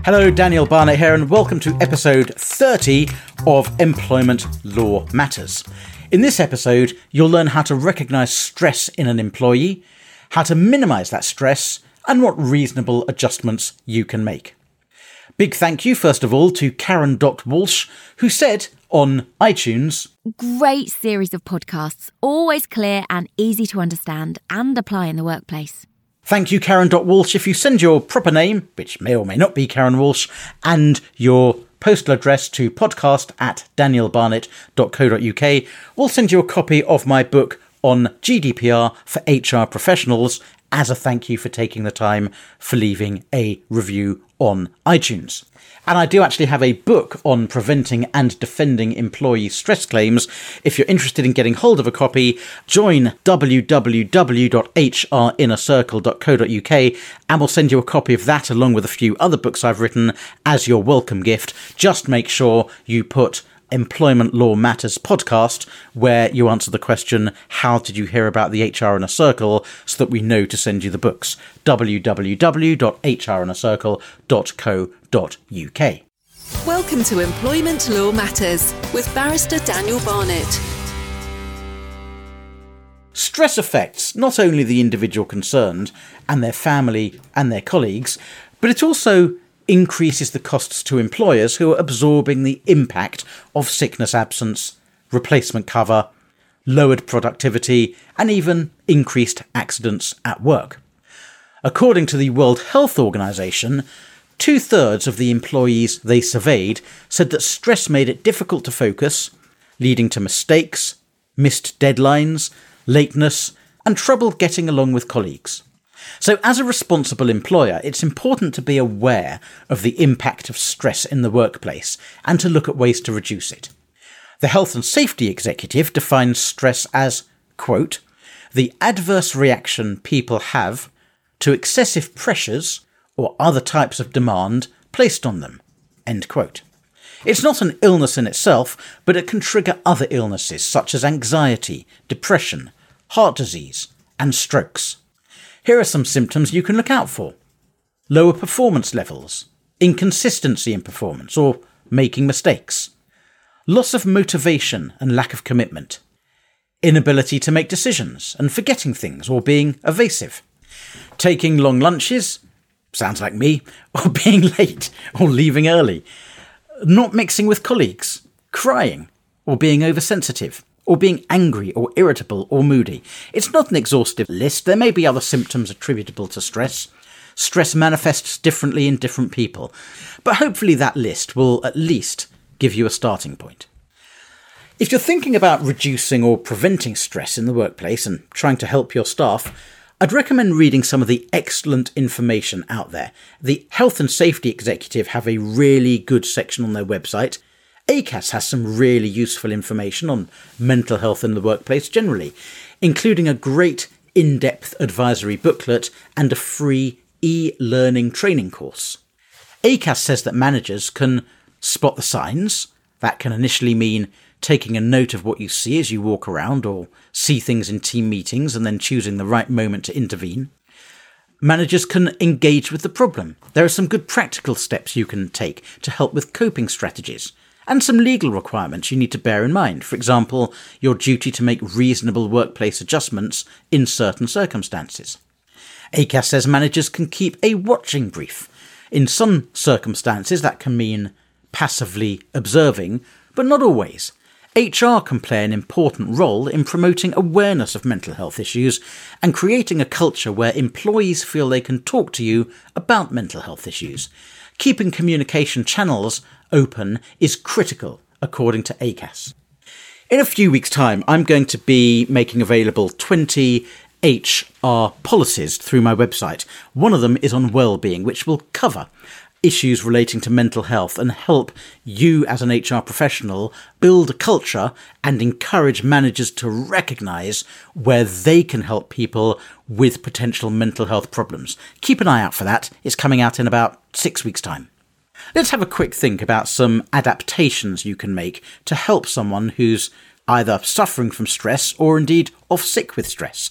Hello, Daniel Barnett here, and welcome to episode 30 of Employment Law Matters. In this episode, you'll learn how to recognise stress in an employee, how to minimise that stress, and what reasonable adjustments you can make. Big thank you, first of all, to Karen Walsh, who said on iTunes, "Great series of podcasts, always clear and easy to understand and apply in the workplace." Thank you, Karen Walsh. If you send your proper name, which may or may not be Karen Walsh, and your postal address to podcast@danielbarnett.co.uk, we'll send you a copy of my book on GDPR for HR professionals as a thank you for taking the time for leaving a review on iTunes. And I do actually have a book on preventing and defending employee stress claims. If you're interested in getting hold of a copy, join www.hrinnercircle.co.uk and we'll send you a copy of that along with a few other books I've written as your welcome gift. Just make sure you put Employment Law Matters podcast where you answer the question, how did you hear about the HR Inner Circle, so that we know to send you the books. www.hrinnercircle.co.uk. Welcome to Employment Law Matters with Barrister Daniel Barnett. Stress affects not only the individual concerned and their family and their colleagues, but it also increases the costs to employers who are absorbing the impact of sickness absence, replacement cover, lowered productivity, and even increased accidents at work. According to the World Health Organization, 2/3 of the employees they surveyed said that stress made it difficult to focus, leading to mistakes, missed deadlines, lateness, and trouble getting along with colleagues. So as a responsible employer, it's important to be aware of the impact of stress in the workplace and to look at ways to reduce it. The Health and Safety Executive defines stress as, quote, "the adverse reaction people have to excessive pressures or other types of demand placed on them," end quote. It's not an illness in itself, but it can trigger other illnesses such as anxiety, depression, heart disease, and strokes. Here are some symptoms you can look out for: lower performance levels, inconsistency in performance or making mistakes, loss of motivation and lack of commitment, inability to make decisions and forgetting things or being evasive, taking long lunches, sounds like me, or being late or leaving early, not mixing with colleagues, crying or being oversensitive, or being angry or irritable or moody. It's not an exhaustive list. There may be other symptoms attributable to stress. Stress manifests differently in different people, but hopefully that list will at least give you a starting point. If you're thinking about reducing or preventing stress in the workplace and trying to help your staff, I'd recommend reading some of the excellent information out there. The Health and Safety Executive have a really good section on their website. ACAS has some really useful information on mental health in the workplace generally, including a great in-depth advisory booklet and a free e-learning training course. ACAS says that managers can spot the signs. That can initially mean taking a note of what you see as you walk around or see things in team meetings and then choosing the right moment to intervene. Managers can engage with the problem. There are some good practical steps you can take to help with coping strategies, and some legal requirements you need to bear in mind. For example, your duty to make reasonable workplace adjustments in certain circumstances. ACAS says managers can keep a watching brief. In some circumstances, that can mean passively observing, but not always. HR can play an important role in promoting awareness of mental health issues and creating a culture where employees feel they can talk to you about mental health issues. Keeping communication channels open is critical, according to ACAS. In a few weeks' time, I'm going to be making available 20 HR policies through my website. One of them is on well-being, which will cover issues relating to mental health and help you as an HR professional build a culture and encourage managers to recognise where they can help people with potential mental health problems. Keep an eye out for that. It's coming out in about 6 weeks' time. Let's have a quick think about some adaptations you can make to help someone who's either suffering from stress or indeed off sick with stress.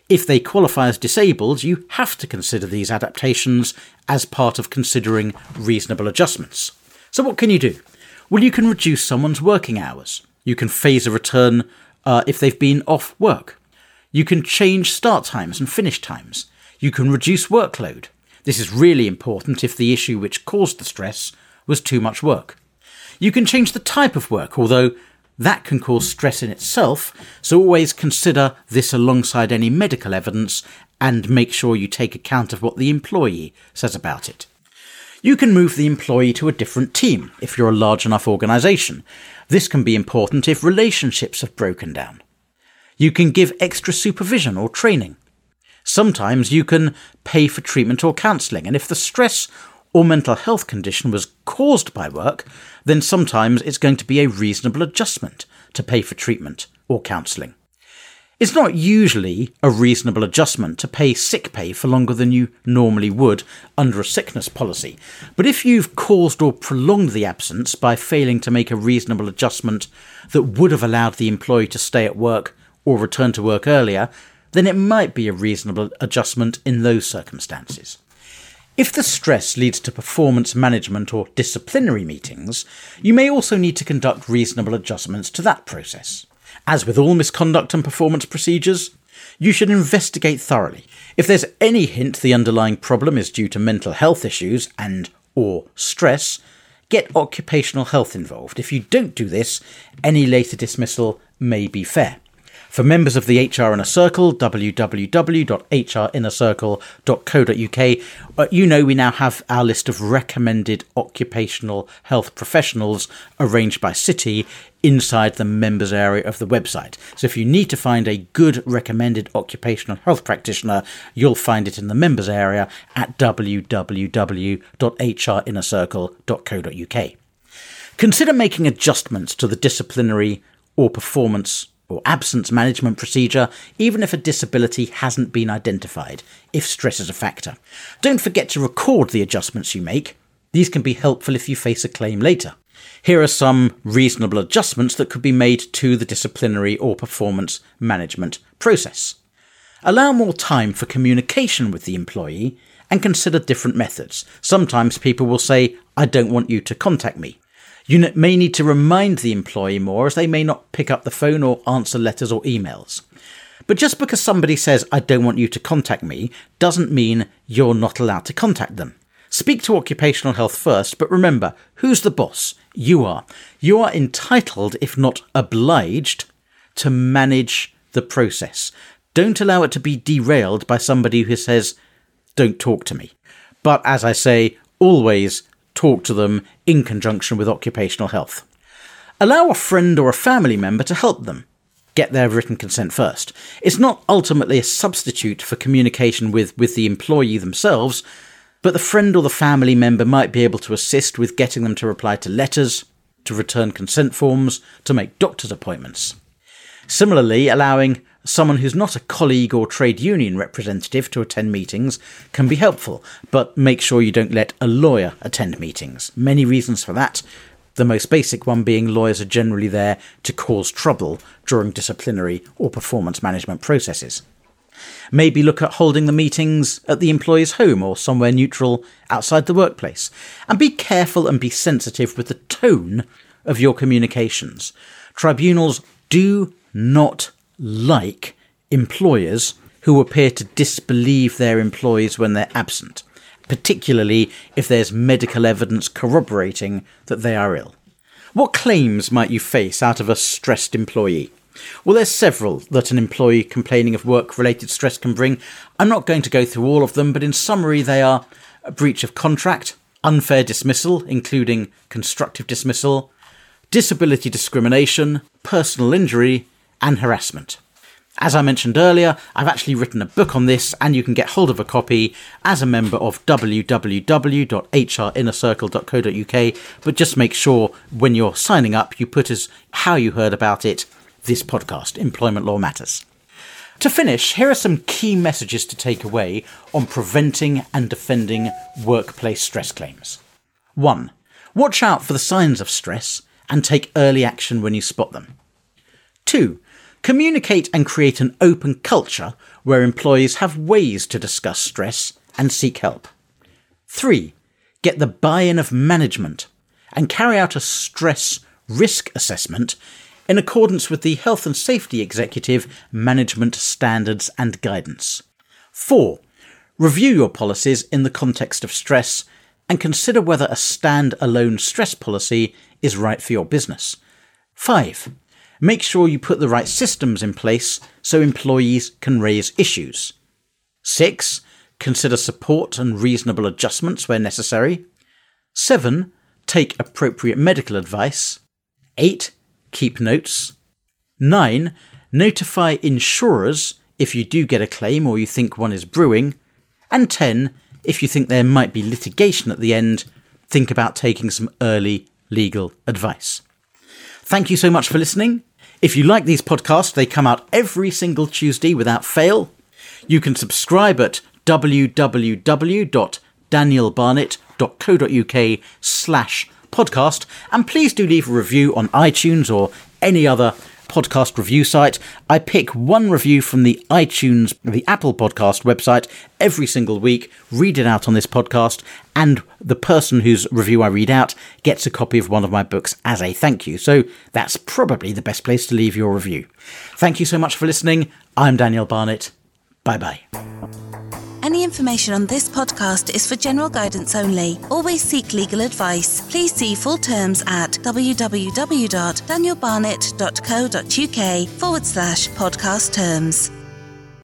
If they qualify as disabled, you have to consider these adaptations as part of considering reasonable adjustments. So what can you do? Well, you can reduce someone's working hours. You can phase a return if they've been off work. You can change start times and finish times. You can reduce workload. This is really important if the issue which caused the stress was too much work. You can change the type of work, although that can cause stress in itself, so always consider this alongside any medical evidence and make sure you take account of what the employee says about it. You can move the employee to a different team if you're a large enough organisation. This can be important if relationships have broken down. You can give extra supervision or training. Sometimes you can pay for treatment or counselling, and if the stress or mental health condition was caused by work, then sometimes it's going to be a reasonable adjustment to pay for treatment or counselling. It's not usually a reasonable adjustment to pay sick pay for longer than you normally would under a sickness policy, but if you've caused or prolonged the absence by failing to make a reasonable adjustment that would have allowed the employee to stay at work or return to work earlier, then it might be a reasonable adjustment in those circumstances. If the stress leads to performance management or disciplinary meetings, you may also need to conduct reasonable adjustments to that process. As with all misconduct and performance procedures, you should investigate thoroughly. If there's any hint the underlying problem is due to mental health issues and/or stress, get occupational health involved. If you don't do this, any later dismissal may be fair. For members of the HR Inner Circle, www.hrinnercircle.co.uk, you know we now have our list of recommended occupational health professionals arranged by city inside the members area of the website. So if you need to find a good recommended occupational health practitioner, you'll find it in the members area at www.hrinnercircle.co.uk. Consider making adjustments to the disciplinary or performance or absence management procedure, even if a disability hasn't been identified, if stress is a factor. Don't forget to record the adjustments you make. These can be helpful if you face a claim later. Here are some reasonable adjustments that could be made to the disciplinary or performance management process. Allow more time for communication with the employee and consider different methods. Sometimes people will say, "I don't want you to contact me." You may need to remind the employee more, as they may not pick up the phone or answer letters or emails. But just because somebody says, "I don't want you to contact me," doesn't mean you're not allowed to contact them. Speak to occupational health first, but remember, who's the boss? You are. You are entitled, if not obliged, to manage the process. Don't allow it to be derailed by somebody who says, "Don't talk to me." But as I say, always talk to them in conjunction with occupational health. Allow a friend or a family member to help them. Get their written consent first. It's not ultimately a substitute for communication with the employee themselves, but the friend or the family member might be able to assist with getting them to reply to letters, to return consent forms, to make doctor's appointments. Similarly, allowing someone who's not a colleague or trade union representative to attend meetings can be helpful, but make sure you don't let a lawyer attend meetings. Many reasons for that, the most basic one being lawyers are generally there to cause trouble during disciplinary or performance management processes. Maybe look at holding the meetings at the employee's home or somewhere neutral outside the workplace. And be careful and be sensitive with the tone of your communications. Tribunals do not like employers who appear to disbelieve their employees when they're absent, particularly if there's medical evidence corroborating that they are ill. What claims might you face out of a stressed employee? Well, there's several that an employee complaining of work-related stress can bring. I'm not going to go through all of them, but in summary they are a breach of contract, unfair dismissal, including constructive dismissal, disability discrimination, personal injury, and harassment. As I mentioned earlier, I've actually written a book on this, and you can get hold of a copy as a member of www.hrinnercircle.co.uk, but just make sure when you're signing up you put as how you heard about it, this podcast, Employment Law Matters. To finish, here are some key messages to take away on preventing and defending workplace stress claims. 1. Watch out for the signs of stress and take early action when you spot them. 2. Communicate and create an open culture where employees have ways to discuss stress and seek help. 3. Get the buy-in of management and carry out a stress risk assessment in accordance with the Health and Safety Executive Management Standards and Guidance. 4. Review your policies in the context of stress and consider whether a stand-alone stress policy is right for your business. 5. Make sure you put the right systems in place so employees can raise issues. 6. Consider support and reasonable adjustments where necessary. 7. Take appropriate medical advice. 8. Keep notes. 9. Notify insurers if you do get a claim or you think one is brewing. And 10. If you think there might be litigation at the end, think about taking some early legal advice. Thank you so much for listening. If you like these podcasts, they come out every single Tuesday without fail. You can subscribe at www.danielbarnett.co.uk/podcast, and please do leave a review on iTunes or any other podcast review site. I pick one review from the Apple Podcast website every single week, read it out on this podcast, and the person whose review I read out gets a copy of one of my books as a thank you. So that's probably the best place to leave your review. Thank you so much for listening. I'm Daniel Barnett. Bye-bye. Any information on this podcast is for general guidance only. Always seek legal advice. Please see full terms at www.danielbarnett.co.uk/podcast terms.